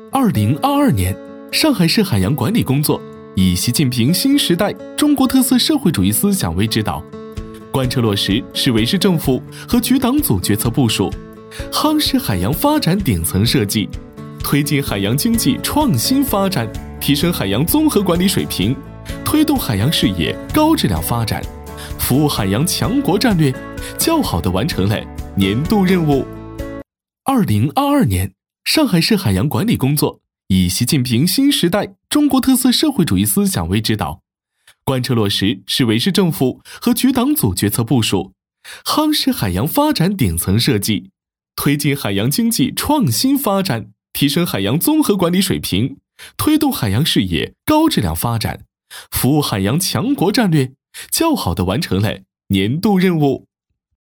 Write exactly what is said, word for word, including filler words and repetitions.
二零二二年，上海市海洋管理工作以习近平新时代中国特色社会主义思想为指导，贯彻落实市委市政府和局党组决策部署，夯实海洋发展顶层设计，推进海洋经济创新发展，提升海洋综合管理水平，推动海洋事业高质量发展，服务海洋强国战略，较好地完成了年度任务。二零二二年，上海市海洋管理工作以习近平新时代中国特色社会主义思想为指导，贯彻落实市委市政府和局党组决策部署，夯实海洋发展顶层设计，推进海洋经济创新发展，提升海洋综合管理水平，推动海洋事业高质量发展，服务海洋强国战略，较好地完成了年度任务。